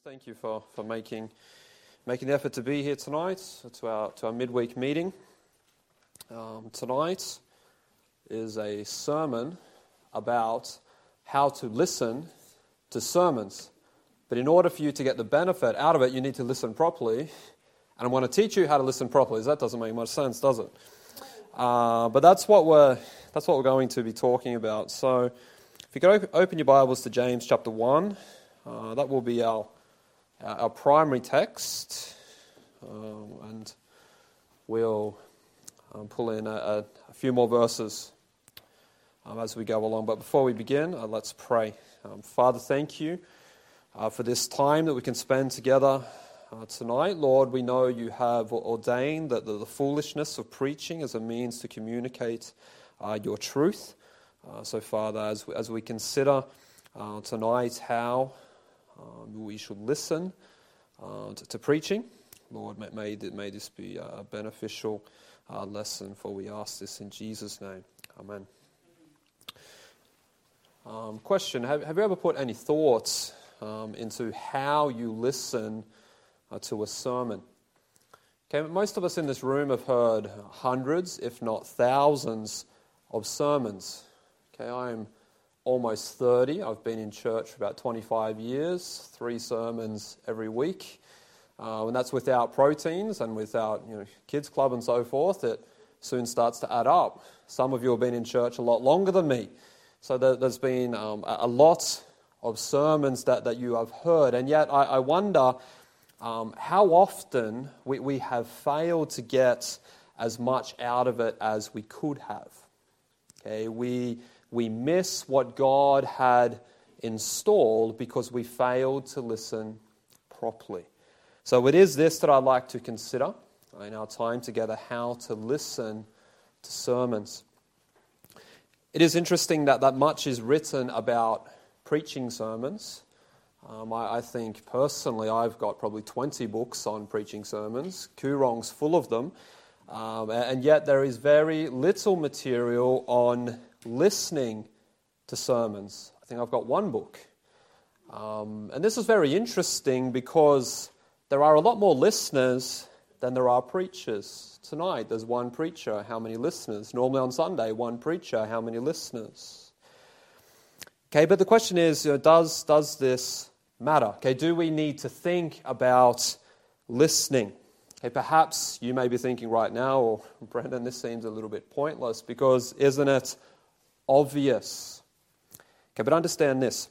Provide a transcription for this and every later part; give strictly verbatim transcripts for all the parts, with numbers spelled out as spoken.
Thank you for, for making making the effort to be here tonight to our to our midweek meeting. Um, tonight is a sermon about how to listen to sermons. But in order for you to get the benefit out of it, you need to listen properly. And I want to teach you how to listen properly. That doesn't make much sense, does it? Uh, but that's what we're that's what we're going to be talking about. So, if you could op- open your Bibles to James chapter one, uh, that will be our our primary text, um, and we'll um, pull in a, a, a few more verses um, as we go along. But before we begin, uh, let's pray. Um, Father, thank you uh, for this time that we can spend together uh, tonight. Lord, we know you have ordained that the, the foolishness of preaching is a means to communicate uh, your truth. Uh, so, Father, as we, as we consider uh, tonight how Um, we should listen uh, to, to preaching, Lord, may, may, may this be a beneficial uh, lesson, for we ask this in Jesus' name. Amen. Um, question, have, have you ever put any thoughts um, into how you listen uh, to a sermon? Okay, most of us in this room have heard hundreds, if not thousands, of sermons. Okay, I'm almost thirty. I've been in church for about twenty-five years, three sermons every week. Uh, and that's without proteins and without you know kids club and so forth. It soon starts to add up. Some of you have been in church a lot longer than me. So there, there's been um, a lot of sermons that, that you have heard. And yet I, I wonder um, how often we, we have failed to get as much out of it as we could have. Okay, we... We miss what God had installed because we failed to listen properly. So it is this that I'd like to consider in our time together, how to listen to sermons. It is interesting that, that much is written about preaching sermons. Um, I, I think personally I've got probably twenty books on preaching sermons. Koorong's full of them. Um, and yet there is very little material on listening to sermons. I think I've got one book. Um, and this is very interesting because there are a lot more listeners than there are preachers. Tonight there's one preacher, how many listeners? Normally on Sunday, one preacher, how many listeners? Okay, but the question is, you know, does, does this matter? Okay, do we need to think about listening? Okay, perhaps you may be thinking right now, or Brendan, this seems a little bit pointless because isn't it obvious? Okay, but understand this.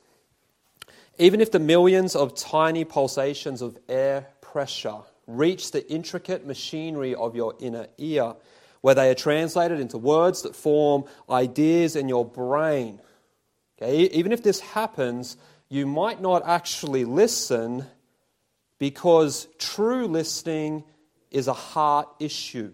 Even if the millions of tiny pulsations of air pressure reach the intricate machinery of your inner ear, where they are translated into words that form ideas in your brain, okay, even if this happens, you might not actually listen because true listening is a heart issue.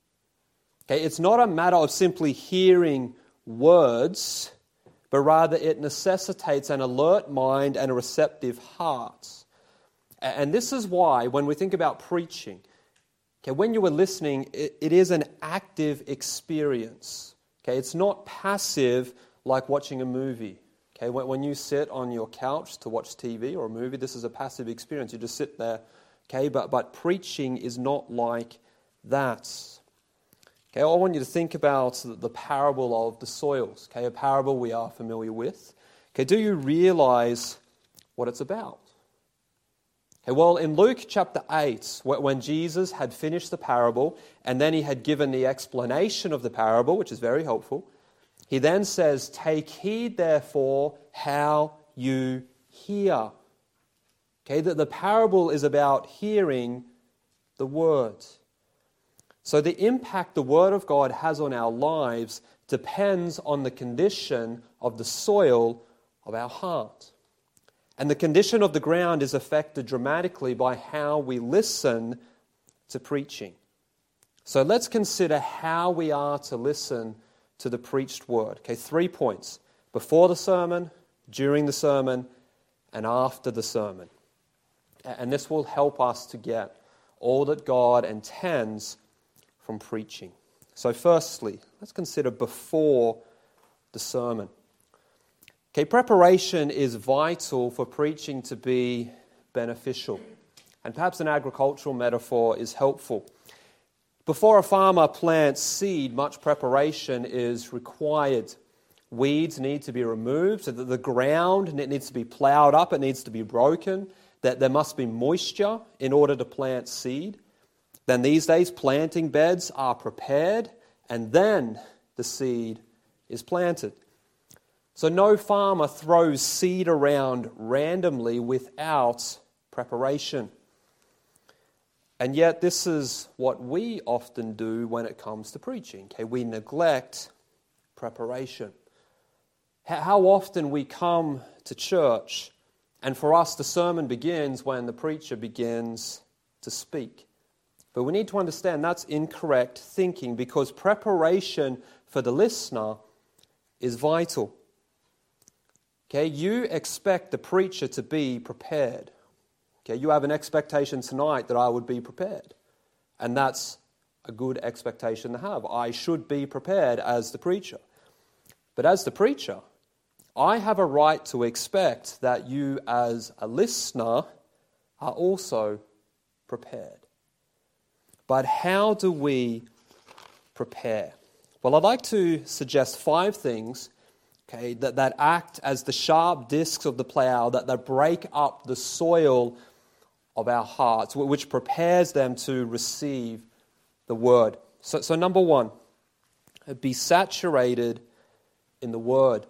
Okay, it's not a matter of simply hearing words, but rather it necessitates an alert mind and a receptive heart. And this is why when we think about preaching, okay, when you are listening, it, it is an active experience. Okay, it's not passive like watching a movie. Okay, when, when you sit on your couch to watch T V or a movie, this is a passive experience. You just sit there. Okay, but, but preaching is not like that. Okay, I want you to think about the parable of the soils. Okay, a parable we are familiar with. Okay, do you realize what it's about? Okay, well, in Luke chapter eight, when Jesus had finished the parable and then he had given the explanation of the parable, which is very helpful, he then says, "Take heed, therefore, how you hear." Okay, that the parable is about hearing the word. So the impact the Word of God has on our lives depends on the condition of the soil of our heart. And the condition of the ground is affected dramatically by how we listen to preaching. So let's consider how we are to listen to the preached word. Okay, three points. Before the sermon, during the sermon, and after the sermon. And this will help us to get all that God intends from preaching. So firstly, let's consider before the sermon. Okay, preparation is vital for preaching to be beneficial. And perhaps an agricultural metaphor is helpful. Before a farmer plants seed, much preparation is required. Weeds need to be removed, so that the ground needs to be plowed up, it needs to be broken, that there must be moisture in order to plant seed. Then these days, planting beds are prepared, and then the seed is planted. So no farmer throws seed around randomly without preparation. And yet this is what we often do when it comes to preaching. Okay, we neglect preparation. How often we come to church, and for us the sermon begins when the preacher begins to speak. But we need to understand that's incorrect thinking, because preparation for the listener is vital. Okay, you expect the preacher to be prepared. Okay, you have an expectation tonight that I would be prepared. And that's a good expectation to have. I should be prepared as the preacher. But as the preacher, I have a right to expect that you as a listener are also prepared. But how do we prepare? Well, I'd like to suggest five things, okay, that, that act as the sharp discs of the plow, that, that break up the soil of our hearts, which prepares them to receive the word. So, so number one, be saturated in the word.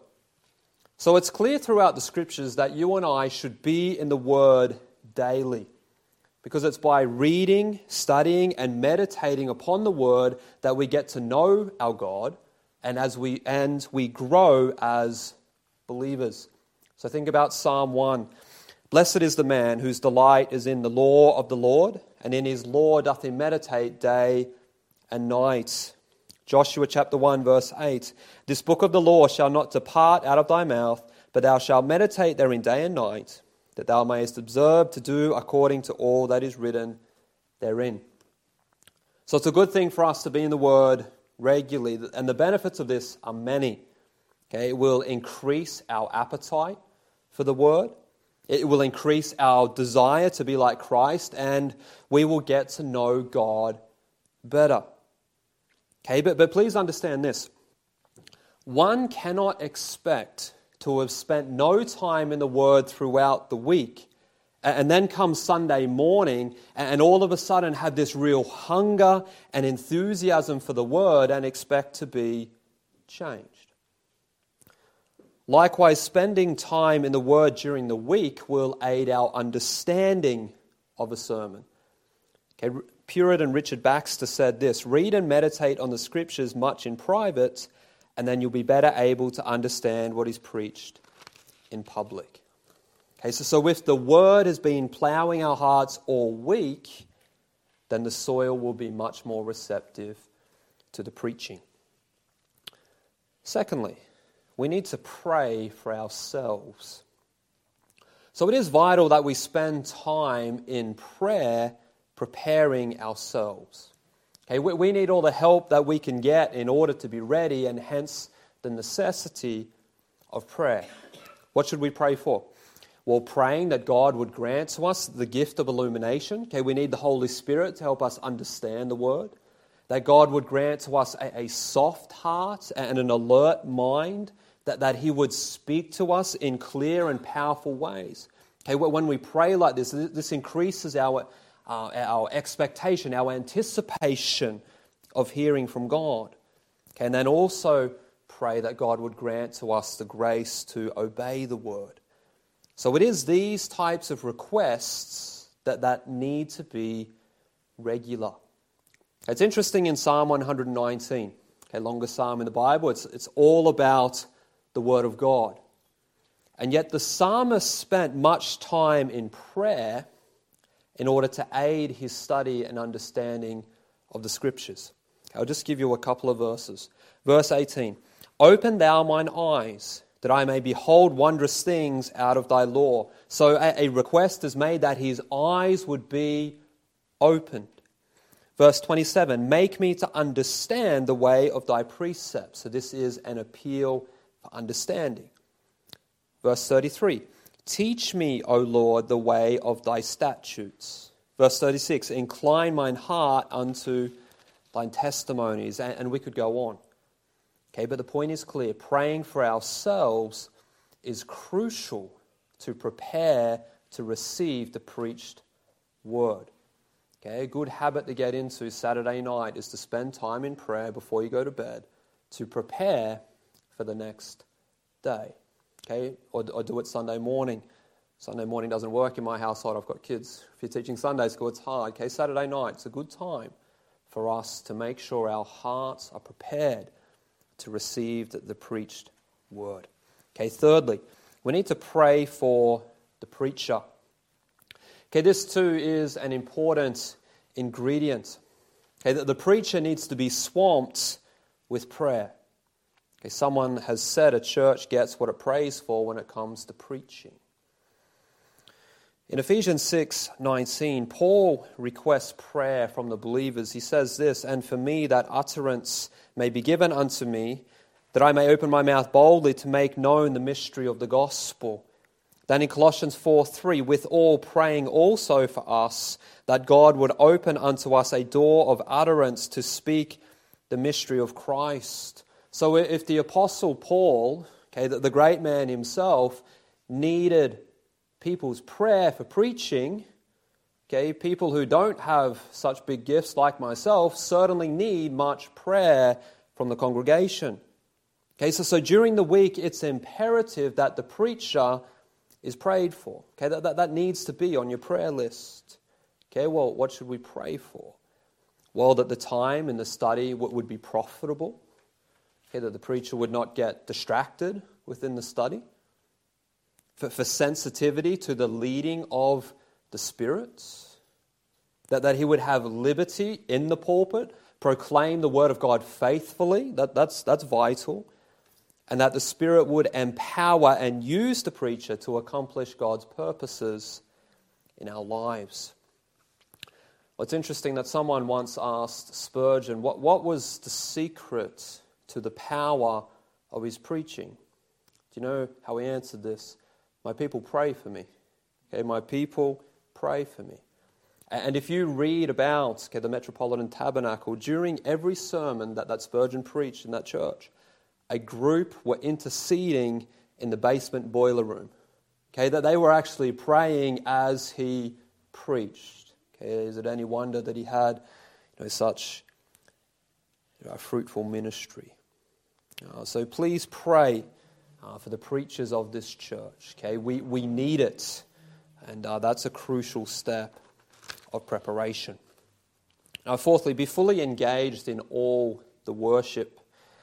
So it's clear throughout the scriptures that you and I should be in the word daily, because it's by reading, studying, and meditating upon the word that we get to know our God, and as we and we grow as believers. So think about Psalm one. Blessed is the man whose delight is in the law of the Lord, and in his law doth he meditate day and night. Joshua chapter one verse eight. This book of the law shall not depart out of thy mouth, but thou shalt meditate therein day and night, that thou mayest observe to do according to all that is written therein. So it's a good thing for us to be in the word regularly, and the benefits of this are many. Okay, it will increase our appetite for the word. It will increase our desire to be like Christ, and we will get to know God better. Okay, but, but please understand this. One cannot expect to have spent no time in the Word throughout the week, and then come Sunday morning and all of a sudden have this real hunger and enthusiasm for the Word and expect to be changed. Likewise, spending time in the Word during the week will aid our understanding of a sermon. Okay, Puritan Richard Baxter said this: read and meditate on the Scriptures much in private, and then you'll be better able to understand what is preached in public. Okay, so, so if the Word has been ploughing our hearts all week, then the soil will be much more receptive to the preaching. Secondly, we need to pray for ourselves. So it is vital that we spend time in prayer preparing ourselves. Okay, we, we need all the help that we can get in order to be ready, and hence the necessity of prayer. What should we pray for? Well, praying that God would grant to us the gift of illumination. Okay, we need the Holy Spirit to help us understand the Word. That God would grant to us a, a soft heart and an alert mind, that, that He would speak to us in clear and powerful ways. Okay, when we pray like this, this increases our, uh, our expectation, our anticipation of hearing from God. Okay, and then also pray that God would grant to us the grace to obey the Word. So it is these types of requests that, that need to be regular. It's interesting in Psalm one nineteen, okay, longest psalm in the Bible, it's, it's all about the Word of God. And yet the psalmist spent much time in prayer in order to aid his study and understanding of the Scriptures. I'll just give you a couple of verses. Verse eighteen, open thou mine eyes, that I may behold wondrous things out of thy law. So a, a request is made that his eyes would be opened. Verse twenty-seven, make me to understand the way of thy precepts. So this is an appeal for understanding. Verse thirty-three, Teach me, O Lord, the way of thy statutes. Verse thirty-six, incline mine heart unto thine testimonies. And, and we could go on. Okay, but the point is clear. Praying for ourselves is crucial to prepare to receive the preached word. Okay, a good habit to get into Saturday night is to spend time in prayer before you go to bed to prepare for the next day. Okay, or, or do it Sunday morning. Sunday morning doesn't work in my household. I've got kids. If you're teaching Sunday school, it's hard. Okay, Saturday night, it's a good time for us to make sure our hearts are prepared to receive the, the preached word. Okay, thirdly, we need to pray for the preacher. Okay, this too is an important ingredient. Okay, the, the preacher needs to be swamped with prayer. Okay, someone has said a church gets what it prays for when it comes to preaching. In Ephesians six nineteen, Paul requests prayer from the believers. He says this, "And for me that utterance may be given unto me, that I may open my mouth boldly to make known the mystery of the gospel." Then in Colossians four three, "With all praying also for us, that God would open unto us a door of utterance to speak the mystery of Christ." So if the Apostle Paul, okay, the, the great man himself, needed people's prayer for preaching, okay, people who don't have such big gifts like myself certainly need much prayer from the congregation. Okay, so, so during the week, it's imperative that the preacher is prayed for. Okay, that, that, that needs to be on your prayer list. Okay, well, what should we pray for? Well, that the time in the study would be profitable. Okay, that the preacher would not get distracted within the study. For, for sensitivity to the leading of the Spirit. That, that he would have liberty in the pulpit, proclaim the Word of God faithfully. That, that's, that's vital. And that the Spirit would empower and use the preacher to accomplish God's purposes in our lives. Well, it's interesting that someone once asked Spurgeon, what, what was the secret to the power of his preaching? Do you know how he answered this? My people pray for me. Okay, my people pray for me. And if you read about okay, the Metropolitan Tabernacle, during every sermon that, that Spurgeon preached in that church, a group were interceding in the basement boiler room. Okay, that they were actually praying as he preached. Okay, is it any wonder that he had you know, such you know, a fruitful ministry? Uh, so please pray uh, for the preachers of this church. Okay, we, we need it, and uh, that's a crucial step of preparation. Now, fourthly, be fully engaged in all the worship.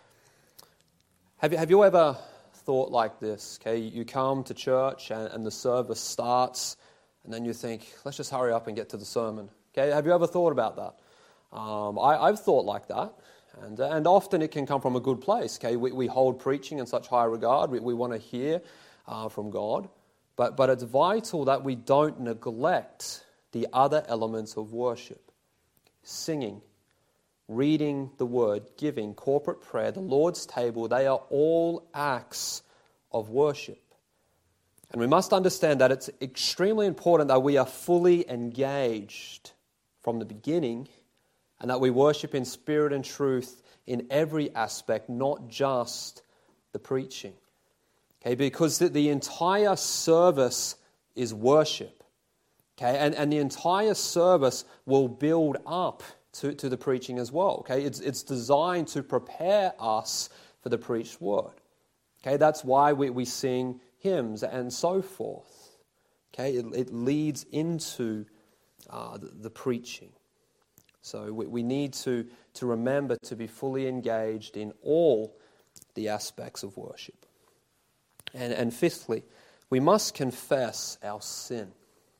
Have you, have you ever thought like this? Okay, you come to church and, and the service starts, and then you think, let's just hurry up and get to the sermon. Okay, have you ever thought about that? Um, I, I've thought like that, and and often it can come from a good place. Okay, we, we hold preaching in such high regard. We, we want to hear uh, from God, but but it's vital that we don't neglect the other elements of worship: singing, reading the Word, giving, corporate prayer, the Lord's table. They are all acts of worship. And we must understand that it's extremely important that we are fully engaged from the beginning and that we worship in spirit and truth in every aspect, not just the preaching. Okay, because the, the entire service is worship. Okay, and, and the entire service will build up To, to the preaching as well. Okay, it's it's designed to prepare us for the preached word. Okay, that's why we, we sing hymns and so forth. Okay, it, it leads into uh, the, the preaching. So we, we need to, to remember to be fully engaged in all the aspects of worship. And, and fifthly, we must confess our sin.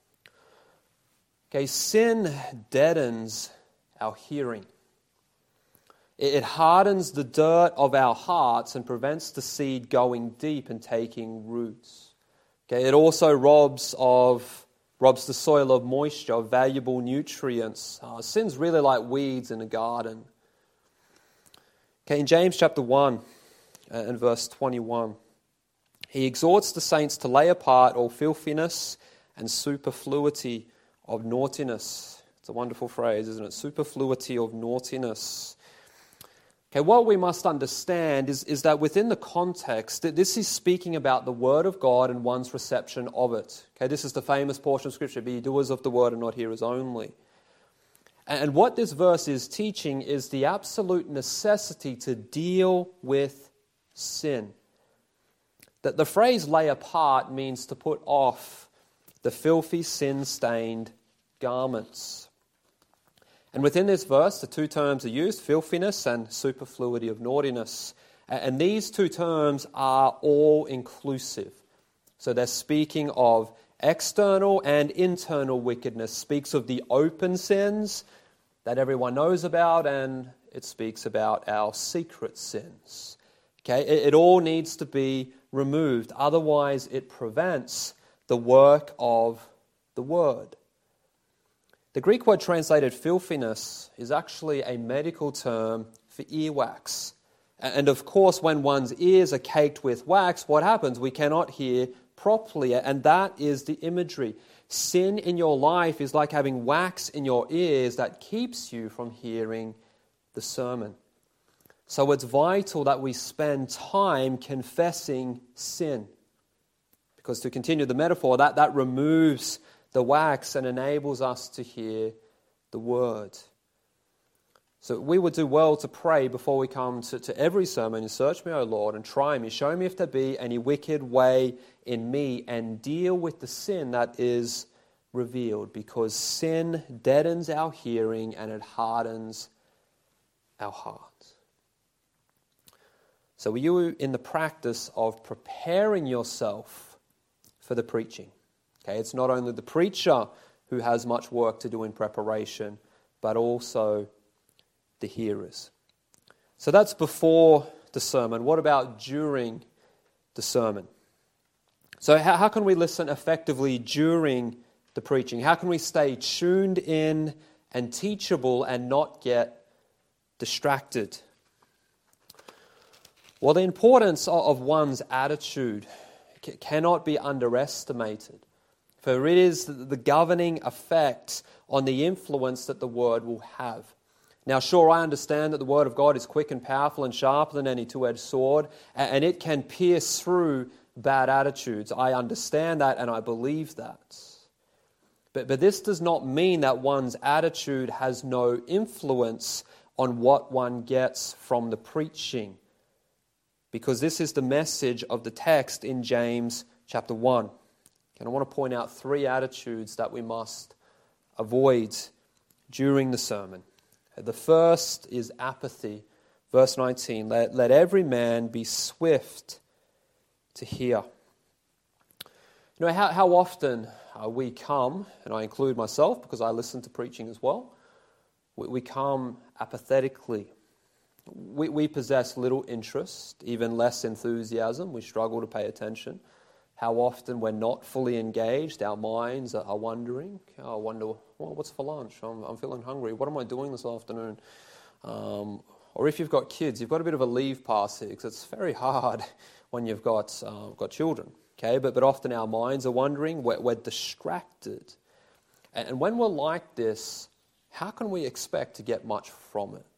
Okay, sin deadens our hearing. It hardens the dirt of our hearts and prevents the seed going deep and taking roots. Okay, it also robs of robs the soil of moisture, of valuable nutrients. Uh, sin's really like weeds in a garden. Okay, in James chapter one and verse twenty-one, He exhorts the saints to lay apart all filthiness and superfluity of naughtiness. It's a wonderful phrase, isn't it? Superfluity of naughtiness. Okay, what we must understand is, is that within the context, that this is speaking about the Word of God and one's reception of it. Okay, this is the famous portion of Scripture, be doers of the Word and not hearers only. And what this verse is teaching is the absolute necessity to deal with sin. That the phrase lay apart means to put off the filthy, sin-stained garments. And within this verse, the two terms are used, filthiness and superfluity of naughtiness. And these two terms are all inclusive. So they're speaking of external and internal wickedness, speaks of the open sins that everyone knows about, and it speaks about our secret sins. Okay, it, it all needs to be removed, otherwise it prevents the work of the Word. The Greek word translated filthiness is actually a medical term for earwax. And of course, when one's ears are caked with wax, what happens? We cannot hear properly, and that is the imagery. Sin in your life is like having wax in your ears that keeps you from hearing the sermon. So it's vital that we spend time confessing sin. Because to continue the metaphor, that, that removes the wax and enables us to hear the Word. So we would do well to pray before we come to, to every sermon. Search me, O Lord, and try me. Show me if there be any wicked way in me, and deal with the sin that is revealed. Because sin deadens our hearing and it hardens our heart. So are you in the practice of preparing yourself for the preaching? Okay, it's not only the preacher who has much work to do in preparation, but also the hearers. So that's before the sermon. What about during the sermon? So how, how can we listen effectively during the preaching? How can we stay tuned in and teachable and not get distracted? Well, the importance of one's attitude cannot be underestimated. For it is the governing effect on the influence that the Word will have. Now, sure, I understand that the Word of God is quick and powerful and sharper than any two-edged sword, and it can pierce through bad attitudes. I understand that and I believe that. But, but this does not mean that one's attitude has no influence on what one gets from the preaching. Because this is the message of the text in James chapter one. And I want to point out three attitudes that we must avoid during the sermon. The first is apathy. Verse nineteen, let, let every man be swift to hear. You know, how, how often uh, we come, and I include myself because I listen to preaching as well, we, we come apathetically. We, we possess little interest, even less enthusiasm. We struggle to pay attention. How often we're not fully engaged, our minds are wondering. I wonder, well, what's for lunch? I'm, I'm feeling hungry. What am I doing this afternoon? Um, or if you've got kids, you've got a bit of a leave pass here, because it's very hard when you've got uh, got children. Okay, but but often our minds are wondering. We're, we're distracted, and, and when we're like this, how can we expect to get much from it?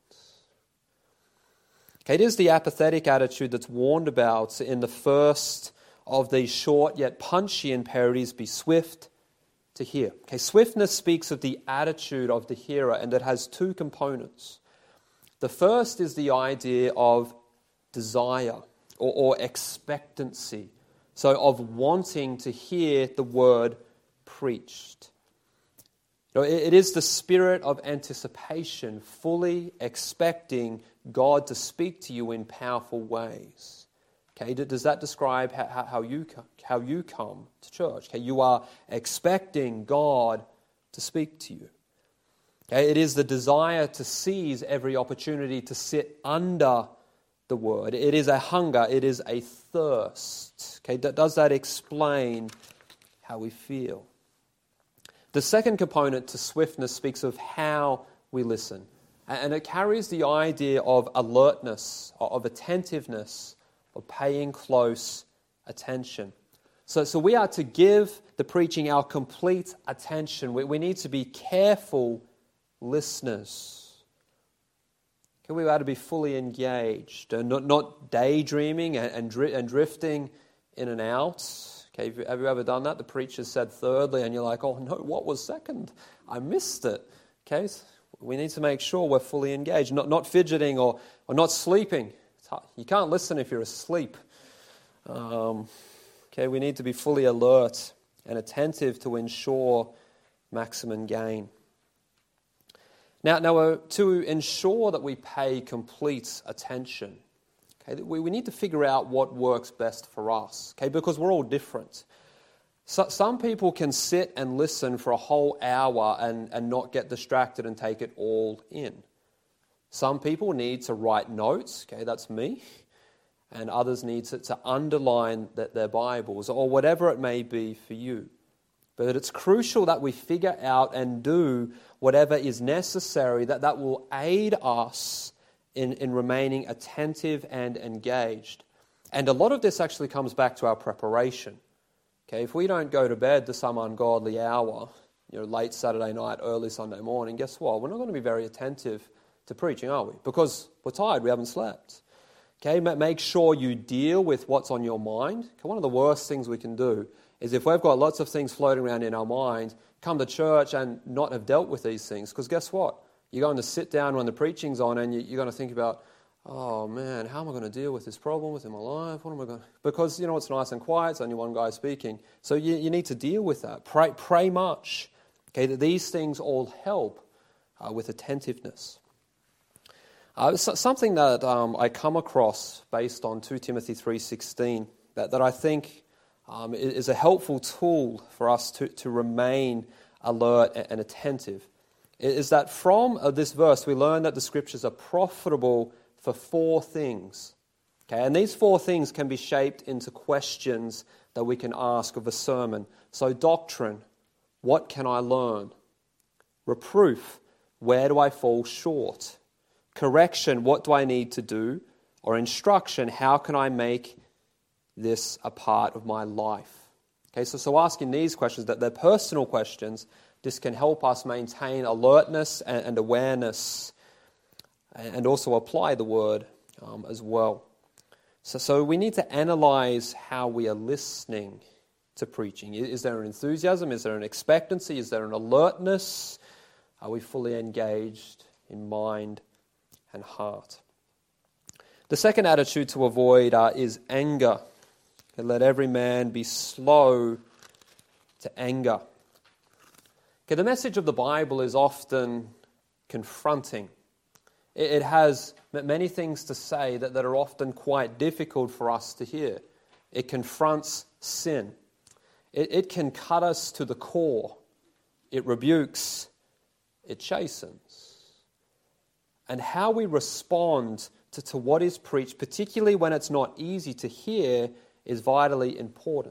Okay, it is the apathetic attitude that's warned about in the first of these short yet punchy imperatives, be swift to hear. Okay, swiftness speaks of the attitude of the hearer, and it has two components. The first is the idea of desire or, or expectancy, so of wanting to hear the word preached. You know, it, it is the spirit of anticipation, fully expecting God to speak to you in powerful ways. Okay, does that describe how, how, you, how you come to church? Okay, you are expecting God to speak to you. Okay, it is the desire to seize every opportunity to sit under the Word. It is a hunger, it is a thirst. Okay, does that explain how we feel? The second component to swiftness speaks of how we listen. And it carries the idea of alertness, of attentiveness, of paying close attention. So, so we are to give the preaching our complete attention. We, we need to be careful listeners. Okay, we are to be fully engaged and not, not daydreaming and, and, dri- and drifting in and out. Okay, have you, have you ever done that? The preacher said thirdly and you're like, oh no, what was second? I missed it. Okay, so we need to make sure we're fully engaged, not, not fidgeting or, or not sleeping. You can't listen if you're asleep. Um, okay, we need to be fully alert and attentive to ensure maximum gain. Now, now uh, to ensure that we pay complete attention, okay, we, we need to figure out what works best for us, okay, because we're all different. So, some people can sit and listen for a whole hour and, and not get distracted and take it all in. Some people need to write notes, okay, that's me, and others need to, to underline the, their Bibles or whatever it may be for you. But it's crucial that we figure out and do whatever is necessary that, that will aid us in, in remaining attentive and engaged. And a lot of this actually comes back to our preparation. Okay, if we don't go to bed to some ungodly hour, you know, late Saturday night, early Sunday morning, guess what? We're not going to be very attentive to preaching, are we? Because we're tired, we haven't slept. Okay, make sure you deal with what's on your mind. Okay, one of the worst things we can do is if we've got lots of things floating around in our mind, come to church and not have dealt with these things. Because guess what? You're going to sit down when the preaching's on and you're going to think about, oh man, how am I going to deal with this problem within my life? What am I going to... Because, you know, it's nice and quiet, it's only one guy speaking. So you, you need to deal with that. Pray, pray much. Okay, that these things all help uh, with attentiveness. Uh, so, something that um, I come across based on Second Timothy three sixteen that, that I think um, is a helpful tool for us to, to remain alert and, and attentive is that from uh, this verse we learn that the Scriptures are profitable for four things. Okay, and these four things can be shaped into questions that we can ask of a sermon. So doctrine, what can I learn? Reproof, where do I fall short? Correction, what do I need to do? Or instruction, how can I make this a part of my life? Okay, so, so asking these questions, that they're personal questions, this can help us maintain alertness and, and awareness and also apply the word um, as well. So, so we need to analyze how we are listening to preaching. Is there an enthusiasm? Is there an expectancy? Is there an alertness? Are we fully engaged in mind and heart? The second attitude to avoid uh, is anger. And let every man be slow to anger. Okay, the message of the Bible is often confronting. It, it has many things to say that, that are often quite difficult for us to hear. It confronts sin. It, it can cut us to the core. It rebukes. It chastens. And how we respond to, to what is preached, particularly when it's not easy to hear, is vitally important.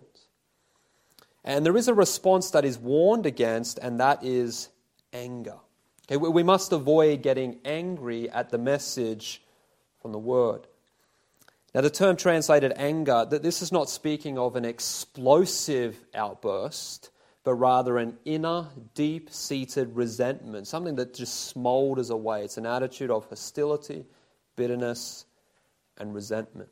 And there is a response that is warned against, and that is anger. Okay, we must avoid getting angry at the message from the Word. Now, the term translated anger, that this is not speaking of an explosive outburst, but rather an inner, deep-seated resentment, something that just smolders away. It's an attitude of hostility, bitterness, and resentment.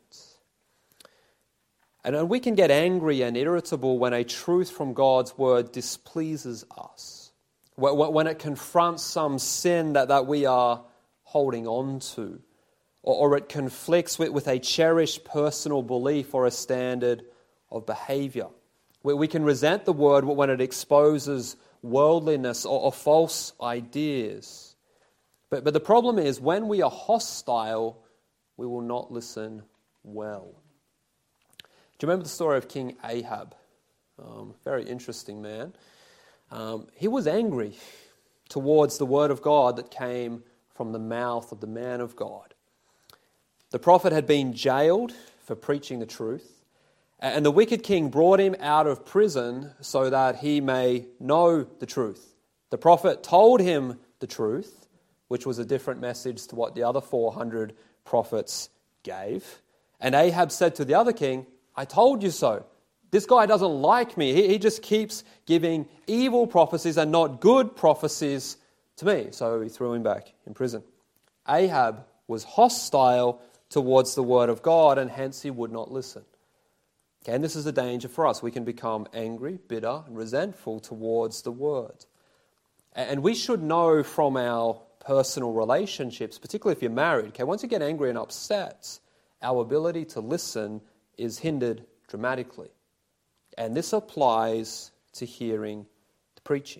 And we can get angry and irritable when a truth from God's Word displeases us, when it confronts some sin that, that we are holding on to, or, or it conflicts with, with a cherished personal belief or a standard of behavior. We, we can resent the Word when it exposes worldliness or, or false ideas. But, but the problem is, when we are hostile, we will not listen well. Do you remember the story of King Ahab? Um, very interesting man. Um, he was angry towards the word of God that came from the mouth of the man of God. The prophet had been jailed for preaching the truth, and the wicked king brought him out of prison so that he may know the truth. The prophet told him the truth, which was a different message to what the other four hundred prophets gave. And Ahab said to the other king, I told you so. This guy doesn't like me. He, he just keeps giving evil prophecies and not good prophecies to me. So he threw him back in prison. Ahab was hostile towards the word of God, and hence he would not listen. Okay, and this is the danger for us. We can become angry, bitter, and resentful towards the word. And we should know from our personal relationships, particularly if you're married, okay, once you get angry and upset, our ability to listen is hindered dramatically. And this applies to hearing the preaching.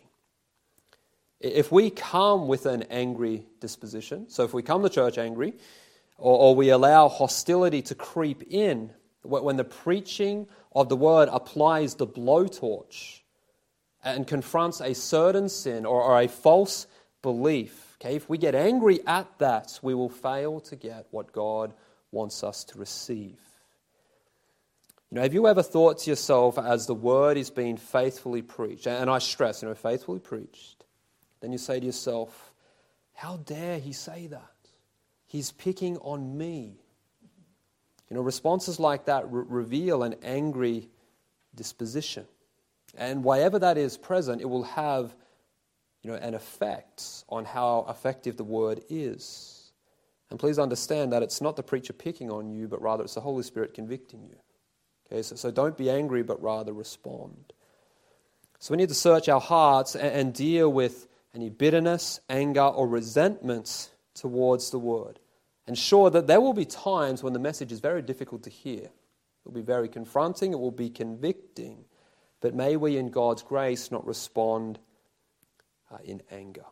If we come with an angry disposition, so if we come to church angry, or, or we allow hostility to creep in, when the preaching of the word applies the blowtorch and confronts a certain sin or, or a false belief, okay, if we get angry at that, we will fail to get what God wants us to receive. You know, have you ever thought to yourself as the word is being faithfully preached, and I stress, you know, faithfully preached, then you say to yourself, how dare he say that? He's picking on me. You know, responses like that re- reveal an angry disposition. And wherever that is present, it will have, you know, an effect on how effective the word is. And please understand that it's not the preacher picking on you, but rather it's the Holy Spirit convicting you. Okay, so, so don't be angry, but rather respond. So we need to search our hearts and, and deal with any bitterness, anger, or resentment towards the word. And sure that there will be times when the message is very difficult to hear. It will be very confronting, it will be convicting. But may we in God's grace not respond uh, in anger.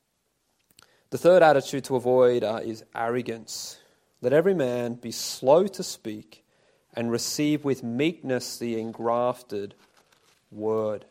The third attitude to avoid uh, is arrogance. Let every man be slow to speak and receive with meekness the engrafted word.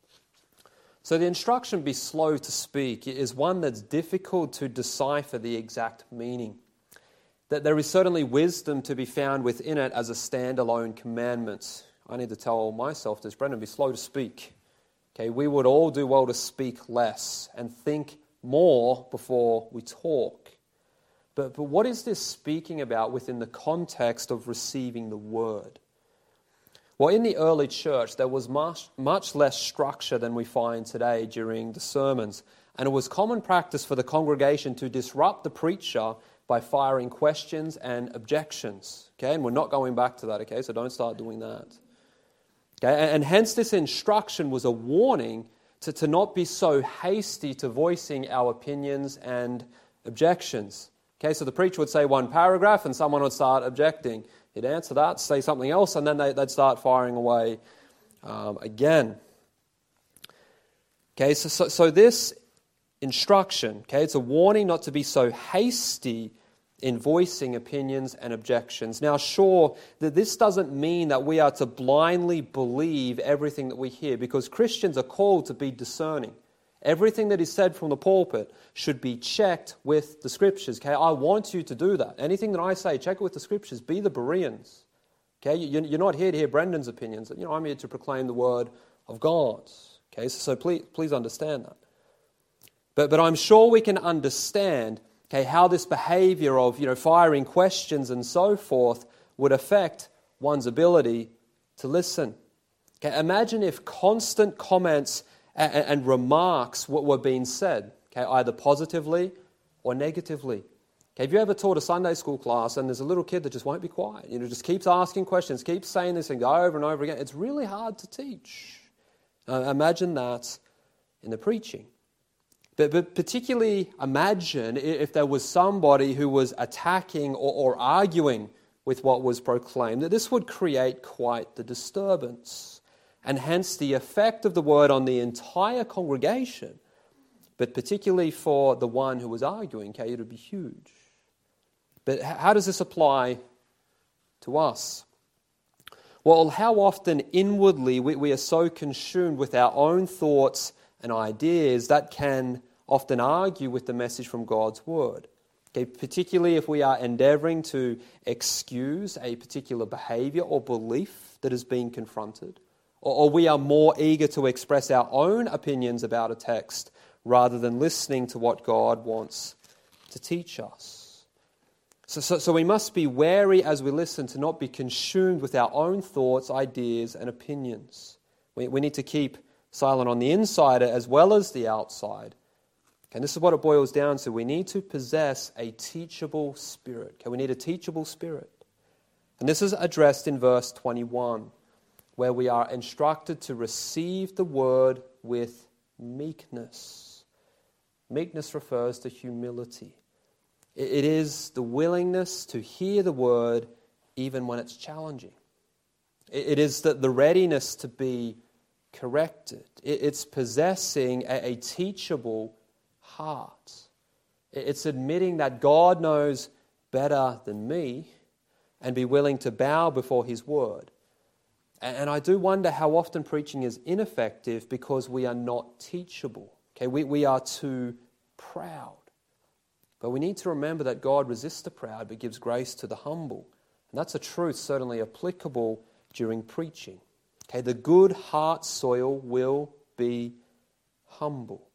So the instruction, be slow to speak, is one that's difficult to decipher the exact meaning. That there is certainly wisdom to be found within it as a standalone commandment. I need to tell myself this, Brendan, be slow to speak. Okay, we would all do well to speak less and think more before we talk. But, but what is this speaking about within the context of receiving the word? Well, in the early church, there was much, much less structure than we find today during the sermons. And it was common practice for the congregation to disrupt the preacher by firing questions and objections. Okay, and we're not going back to that, okay, so don't start doing that. Okay, and, and hence this instruction was a warning to, to not be so hasty to voicing our opinions and objections. Okay, so the preacher would say one paragraph and someone would start objecting. He'd answer that, say something else, and then they, they'd start firing away um, again. Okay, so, so, so this instruction, okay, it's a warning not to be so hasty in voicing opinions and objections. Now, sure, that this doesn't mean that we are to blindly believe everything that we hear, because Christians are called to be discerning. Everything that is said from the pulpit should be checked with the Scriptures. Okay, I want you to do that. Anything that I say, check it with the Scriptures. Be the Bereans. Okay, you're not here to hear Brendan's opinions. You know, I'm here to proclaim the Word of God. Okay, so, so please, please understand that. But, but I'm sure we can understand, okay, how this behavior of, you know, firing questions and so forth would affect one's ability to listen. Okay, imagine if constant comments and, and remarks were being said, okay, either positively or negatively. Okay, have you ever taught a Sunday school class and there's a little kid that just won't be quiet? You know, just keeps asking questions, keeps saying this and go over and over again. It's really hard to teach. Uh, imagine that in the preaching. But, but particularly imagine if there was somebody who was attacking or, or arguing with what was proclaimed, that this would create quite the disturbance. And hence the effect of the word on the entire congregation, but particularly for the one who was arguing, okay, it would be huge. But how does this apply to us? Well, how often inwardly we, we are so consumed with our own thoughts and ideas that can often argue with the message from God's word. Okay, particularly if we are endeavoring to excuse a particular behavior or belief that is being confronted, or, or we are more eager to express our own opinions about a text rather than listening to what God wants to teach us. So, so, so we must be wary as we listen to not be consumed with our own thoughts, ideas, and opinions. We, we need to keep silent on the inside as well as the outside. And this is what it boils down to. We need to possess a teachable spirit. Okay, we need a teachable spirit. And this is addressed in verse twenty-one, where we are instructed to receive the word with meekness. Meekness refers to humility. It is the willingness to hear the word even when it's challenging. It is the, the readiness to be corrected. It's possessing a, a teachable heart. It's admitting that God knows better than me and be willing to bow before His word. And I do wonder how often preaching is ineffective because we are not teachable. Okay, we, we are too proud. But we need to remember that God resists the proud but gives grace to the humble. And that's a truth certainly applicable during preaching. Okay, the good heart soil will be humble.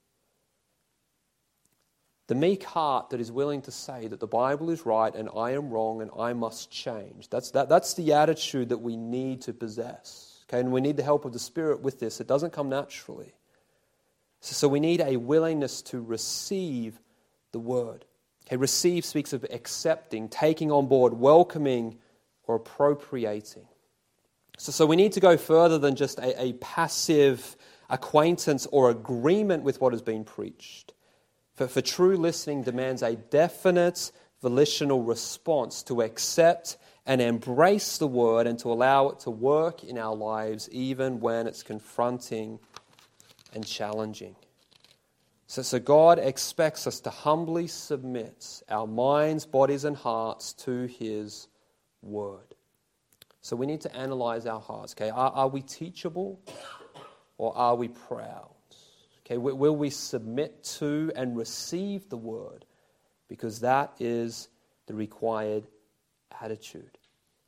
The meek heart that is willing to say that the Bible is right and I am wrong and I must change. That's, that, that's the attitude that we need to possess. Okay, and we need the help of the Spirit with this. It doesn't come naturally. So, so we need a willingness to receive the word. Okay, receive speaks of accepting, taking on board, welcoming, or appropriating. So, so we need to go further than just a, a passive acquaintance or agreement with what has been preached. For, for true listening demands a definite volitional response to accept and embrace the word and to allow it to work in our lives even when it's confronting and challenging. So, so God expects us to humbly submit our minds, bodies, and hearts to His word. So we need to analyze our hearts. Okay, are, are we teachable or are we proud? Okay, will we submit to and receive the word? Because that is the required attitude.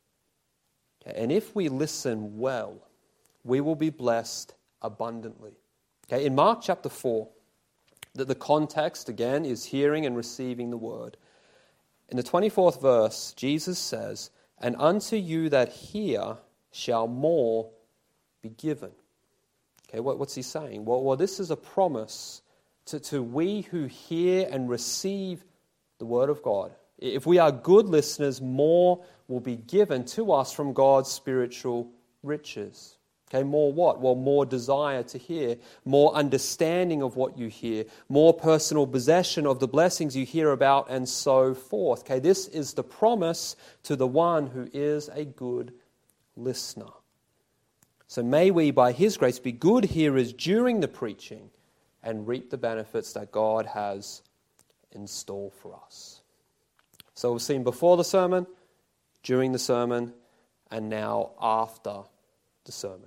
Okay, and if we listen well, we will be blessed abundantly. Okay, in Mark chapter four, that the context, again, is hearing and receiving the word. In the twenty-fourth verse, Jesus says, "And unto you that hear shall more be given." Okay, what, what's he saying? Well, well, this is a promise to, to we who hear and receive the word of God. If we are good listeners, more will be given to us from God's spiritual riches. Okay, more what? Well, more desire to hear, more understanding of what you hear, more personal possession of the blessings you hear about, and so forth. Okay, this is the promise to the one who is a good listener. So may we, by His grace, be good hearers during the preaching and reap the benefits that God has in store for us. So we've seen before the sermon, during the sermon, and now after the sermon.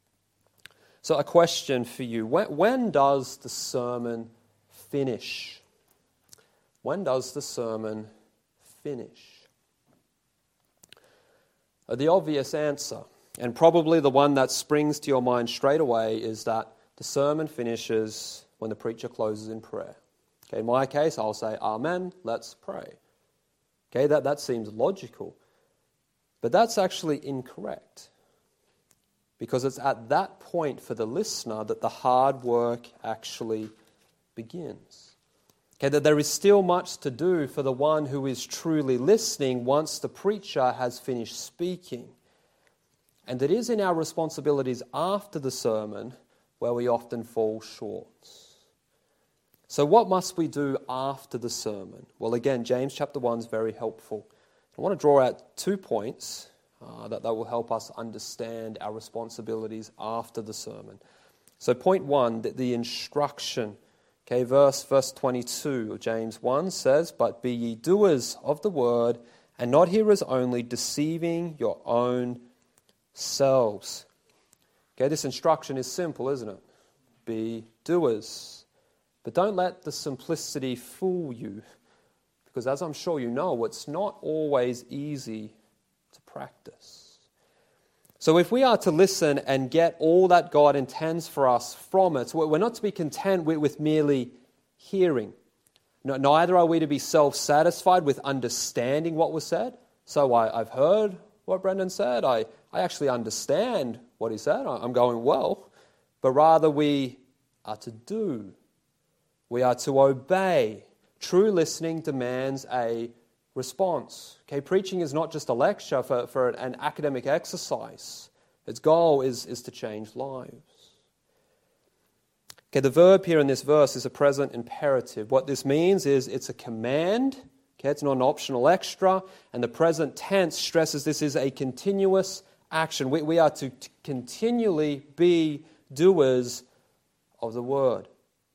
So a question for you. When, when does the sermon finish? When does the sermon finish? Uh, the obvious answer, and probably the one that springs to your mind straight away, is that the sermon finishes when the preacher closes in prayer. Okay, in my case, I'll say, Amen, let's pray. Okay, that, that seems logical. But that's actually incorrect. Because it's at that point for the listener that the hard work actually begins. Okay, that there is still much to do for the one who is truly listening once the preacher has finished speaking. And it is in our responsibilities after the sermon where we often fall short. So what must we do after the sermon? Well, again, James chapter one is very helpful. I want to draw out two points Uh, that, that will help us understand our responsibilities after the sermon. So point one, the, the instruction. Okay, verse, verse twenty-two of James one says, "But be ye doers of the word, and not hearers only, deceiving your own selves." Okay, this instruction is simple, isn't it? Be doers. But don't let the simplicity fool you, because as I'm sure you know, it's not always easy to practice. So if we are to listen and get all that God intends for us from it, we're not to be content with, with merely hearing, No, neither are we to be self-satisfied with understanding what was said. So I, I've heard what Brendan said. I, I actually understand what he said. I, I'm going well. But rather we are to do. We are to obey. True listening demands a response. Okay, preaching is not just a lecture for, for an academic exercise. Its goal is, is to change lives. Okay, the verb here in this verse is a present imperative. What this means is it's a command. Okay, it's not an optional extra. And the present tense stresses this is a continuous action. We, we are to, to continually be doers of the word.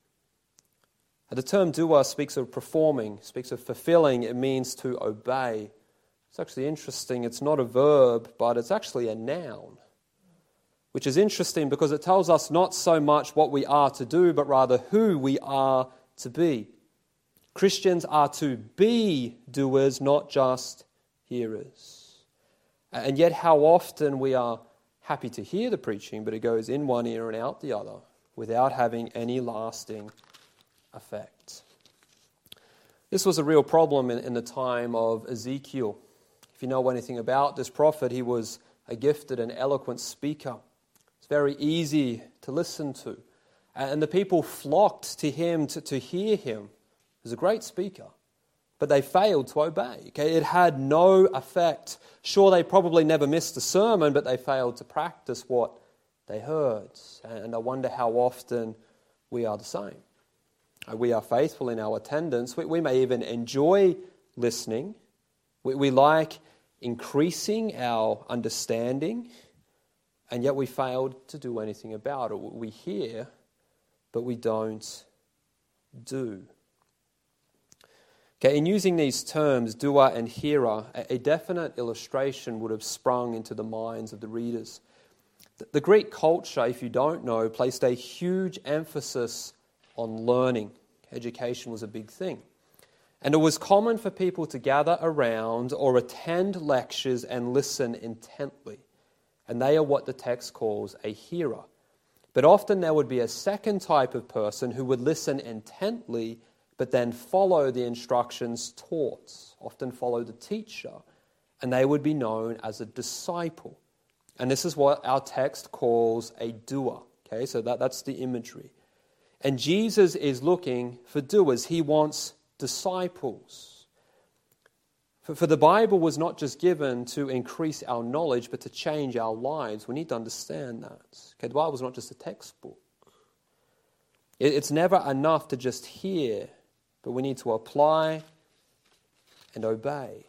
The term doer speaks of performing, speaks of fulfilling. It means to obey. It's actually interesting. It's not a verb, but it's actually a noun, which is interesting because it tells us not so much what we are to do, but rather who we are to be. Christians are to be doers, not just hearers. And yet how often we are happy to hear the preaching, but it goes in one ear and out the other without having any lasting effect. This was a real problem in, in the time of Ezekiel. If you know anything about this prophet, he was a gifted and eloquent speaker. It's very easy to listen to. And the people flocked to him to, to hear him. He was a great speaker, but they failed to obey. Okay? It had no effect. Sure, they probably never missed a sermon, but they failed to practice what they heard. And I wonder how often we are the same. We are faithful in our attendance. We, we may even enjoy listening. We, we like increasing our understanding, and yet we failed to do anything about it. We hear, but we don't do. Okay, in using these terms, doer and hearer, a, a definite illustration would have sprung into the minds of the readers. The, the Greek culture, if you don't know, placed a huge emphasis on learning. Education was a big thing. And it was common for people to gather around or attend lectures and listen intently. And they are what the text calls a hearer. But often there would be a second type of person who would listen intently, but then follow the instructions taught, often follow the teacher. And they would be known as a disciple. And this is what our text calls a doer. Okay, so that, that's the imagery. And Jesus is looking for doers. He wants disciples. For, for the Bible was not just given to increase our knowledge, but to change our lives. We need to understand that. Okay, the Bible is not just a textbook. It, it's never enough to just hear, but we need to apply and obey.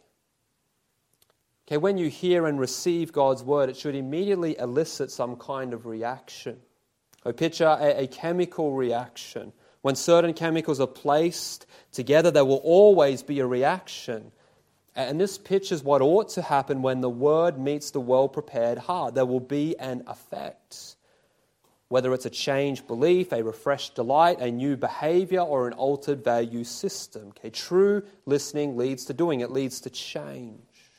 Okay, when you hear and receive God's word, it should immediately elicit some kind of reaction. Or picture a, a chemical reaction. When certain chemicals are placed together, there will always be a reaction. And this pictures what ought to happen when the word meets the well-prepared heart. There will be an effect. Whether it's a changed belief, a refreshed delight, a new behavior, or an altered value system. Okay, true listening leads to doing. It leads to change.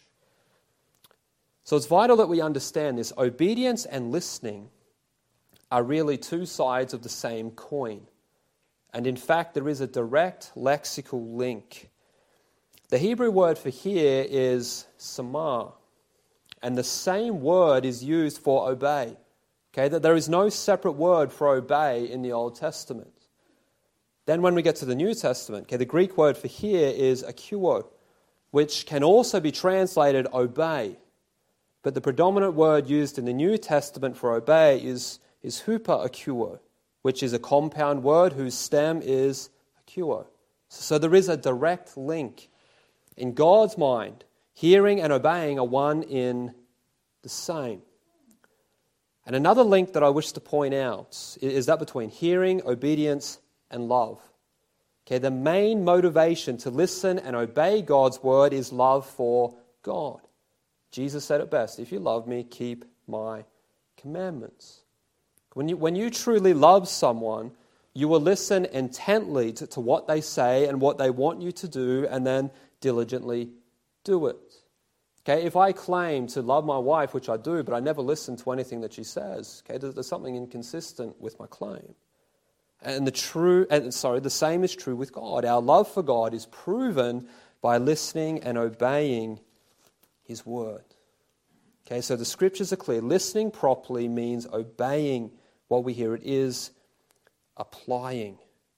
So it's vital that we understand this. Obedience and listening are really two sides of the same coin. And in fact, there is a direct lexical link. The Hebrew word for hear is samah, and the same word is used for obey. Okay, that there is no separate word for obey in the Old Testament. Then when we get to the New Testament, okay, the Greek word for hear is akuo, which can also be translated obey. But the predominant word used in the New Testament for obey is is hupa akuo, which is a compound word whose stem is akuo. So there is a direct link. In God's mind, hearing and obeying are one in the same. And another link that I wish to point out is that between hearing, obedience, and love. Okay, the main motivation to listen and obey God's word is love for God. Jesus said it best, if you love me, keep my commandments. When you, when you truly love someone, you will listen intently to, to what they say and what they want you to do, and then diligently do it. Okay, if I claim to love my wife, which I do, but I never listen to anything that she says, okay, there's, there's something inconsistent with my claim. And the true, and sorry, the same is true with God. Our love for God is proven by listening and obeying His word. Okay, so the scriptures are clear. Listening properly means obeying what we hear. It is applying.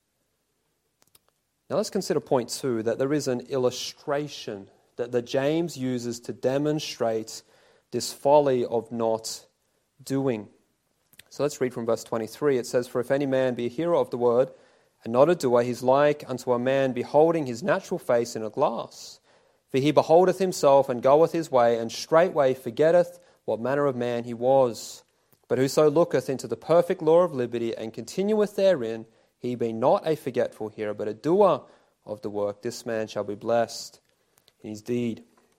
Now let's consider point two, that there is an illustration that, that James uses to demonstrate this folly of not doing. So let's read from verse twenty-three. It says, "For if any man be a hearer of the word, and not a doer, he is like unto a man beholding his natural face in a glass. For he beholdeth himself, and goeth his way, and straightway forgetteth what manner of man he was. But whoso looketh into the perfect law of liberty, and continueth therein, he be not a forgetful hearer, but a doer of the work, this man shall be blessed in his deed."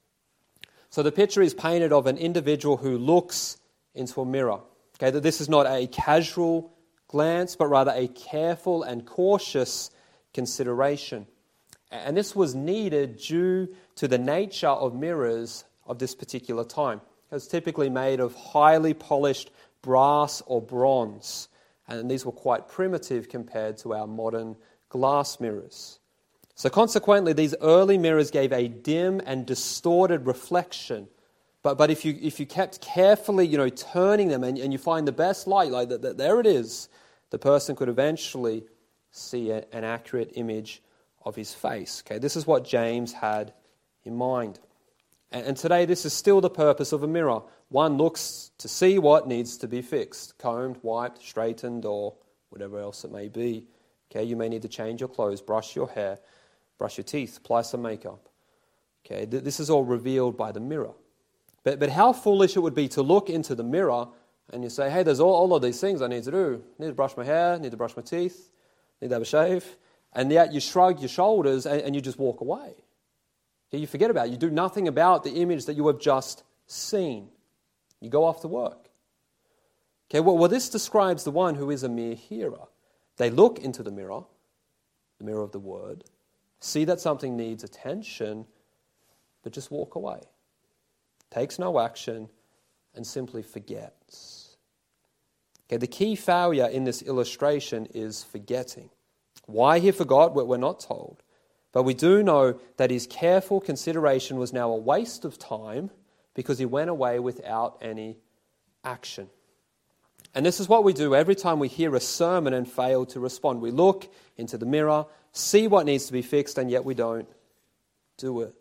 So the picture is painted of an individual who looks into a mirror. Okay, that this is not a casual glance, but rather a careful and cautious consideration. And this was needed due to the nature of mirrors of this particular time. It was typically made of highly polished brass or bronze, and these were quite primitive compared to our modern glass mirrors. So consequently, these early mirrors gave a dim and distorted reflection. But but if you if you kept carefully, you know, turning them and, and you find the best light, like that, that, there it is, the person could eventually see a, an accurate image of his face. Okay, this is what James had in mind. And, and today, this is still the purpose of a mirror. One looks to see what needs to be fixed, combed, wiped, straightened, or whatever else it may be. Okay, you may need to change your clothes, brush your hair, brush your teeth, apply some makeup. Okay, th- this is all revealed by the mirror. But but how foolish it would be to look into the mirror and you say, hey, there's all, all of these things I need to do. I need to brush my hair, need to brush my teeth, need to have a shave. And yet you shrug your shoulders and, and you just walk away. Okay, you forget about it. You do nothing about the image that you have just seen. You go off to work. Okay, well, well, this describes the one who is a mere hearer. They look into the mirror, the mirror of the word, see that something needs attention, but just walk away. Takes no action and simply forgets. Okay, the key failure in this illustration is forgetting. Why he forgot, we're not told. But we do know that his careful consideration was now a waste of time because he went away without any action. And this is what we do every time we hear a sermon and fail to respond. We look into the mirror, see what needs to be fixed, and yet we don't do it.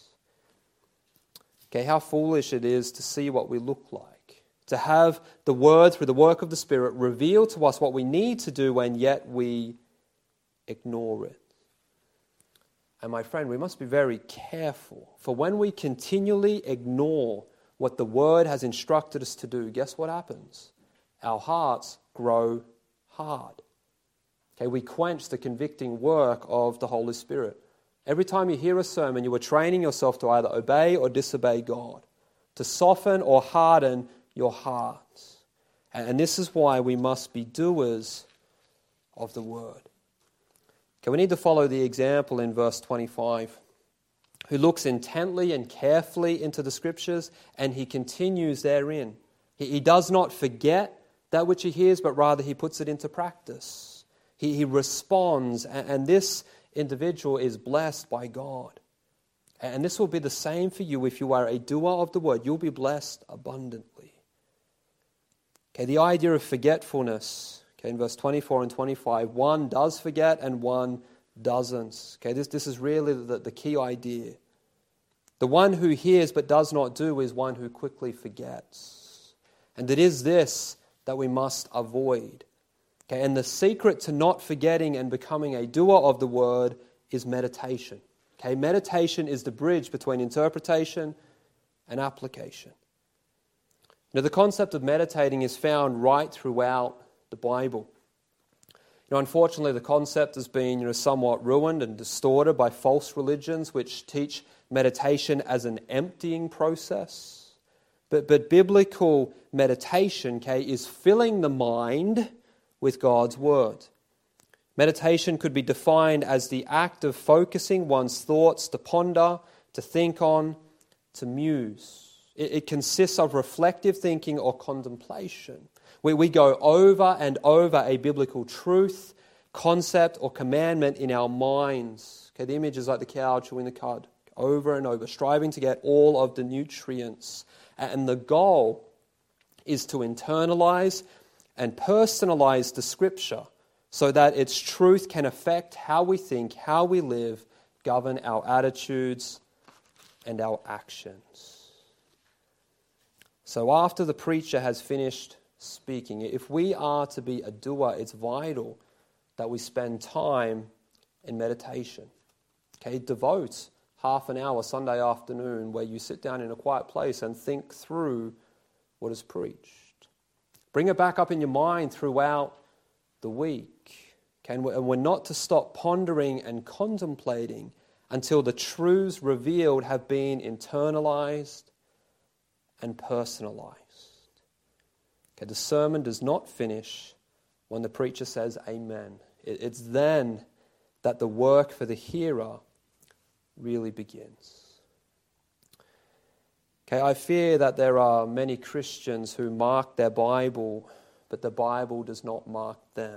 Okay, how foolish it is to see what we look like, to have the word through the work of the Spirit reveal to us what we need to do, and yet we ignore it. And my friend, we must be very careful, for when we continually ignore what the word has instructed us to do, guess what happens? Our hearts grow hard. Okay, we quench the convicting work of the Holy Spirit. Every time you hear a sermon, you are training yourself to either obey or disobey God, to soften or harden your heart. And this is why we must be doers of the word. Okay, we need to follow the example in verse twenty-five, who looks intently and carefully into the scriptures, and he continues therein. He, he does not forget that which he hears, but rather he puts it into practice. He, he responds, and, and this individual is blessed by God. And this will be the same for you if you are a doer of the word. You'll be blessed abundantly. Okay, the idea of forgetfulness, okay, in verse twenty-four and twenty-five, one does forget and one doesn't. Okay, this, this is really the, the key idea. The one who hears but does not do is one who quickly forgets. And it is this that we must avoid. Okay, and the secret to not forgetting and becoming a doer of the word is meditation. Okay, meditation is the bridge between interpretation and application. Now, the concept of meditating is found right throughout the Bible. You know, unfortunately, the concept has been, you know, somewhat ruined and distorted by false religions which teach meditation as an emptying process. But, but biblical meditation, okay, is filling the mind with God's word. Meditation could be defined as the act of focusing one's thoughts to ponder, to think on, to muse. It, it consists of reflective thinking or contemplation, where we go over and over a biblical truth concept or commandment in our minds. Okay, the image is like the cow chewing the cud over and over, striving to get all of the nutrients. And the goal is to internalize and personalize the Scripture so that its truth can affect how we think, how we live, govern our attitudes and our actions. So after the preacher has finished speaking, if we are to be a doer, it's vital that we spend time in meditation. Okay, devote half an hour Sunday afternoon where you sit down in a quiet place and think through what is preached. Bring it back up in your mind throughout the week. Okay, and we're not to stop pondering and contemplating until the truths revealed have been internalized and personalized. Okay, the sermon does not finish when the preacher says amen. It's then that the work for the hearer really begins. Okay, I fear that there are many Christians who mark their Bible, but the Bible does not mark them.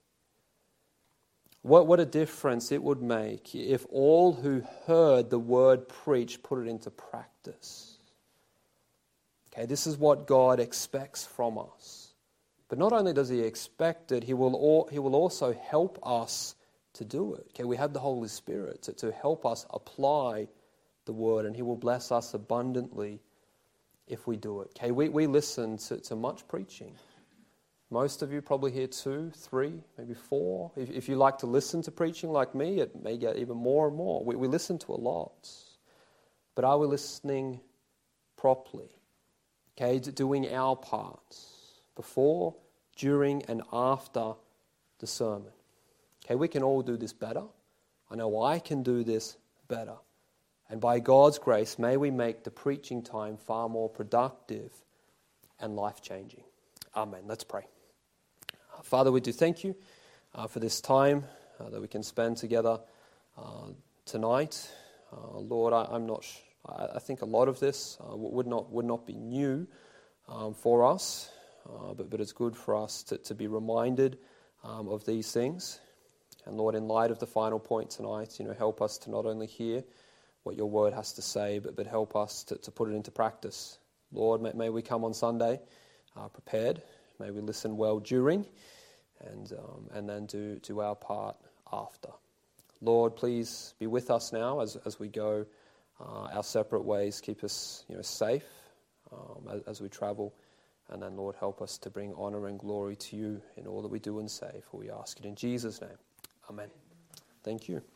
What, what a difference it would make if all who heard the word preached put it into practice. Okay, this is what God expects from us. But not only does He expect it, He will, all, he will also help us to do it. Okay, we have the Holy Spirit to, to help us apply the word, and He will bless us abundantly if we do it. Okay, we, we listen to, to much preaching. Most of you probably hear two, three, maybe four. If, if you like to listen to preaching like me, it may get even more and more. We, we listen to a lot. But are we listening properly? Okay, doing our parts before, during, and after the sermon. Okay, we can all do this better. I know I can do this better. And by God's grace, may we make the preaching time far more productive and life-changing. Amen. Let's pray. Father, we do thank you uh, for this time uh, that we can spend together uh, tonight. Uh, Lord, I, I'm not. Sh- I, I think a lot of this uh, would not would not be new um, for us, uh, but but it's good for us to, to be reminded um, of these things. And Lord, in light of the final point tonight, you know, help us to not only hear what your word has to say, but but help us to, to put it into practice. Lord, may, may we come on Sunday uh, prepared. May we listen well during, and um, and then do, do our part after. Lord, please be with us now as as we go uh, our separate ways. Keep us, you know, safe um, as, as we travel, and then Lord, help us to bring honor and glory to you in all that we do and say. For we ask it in Jesus' name. Amen. Thank you.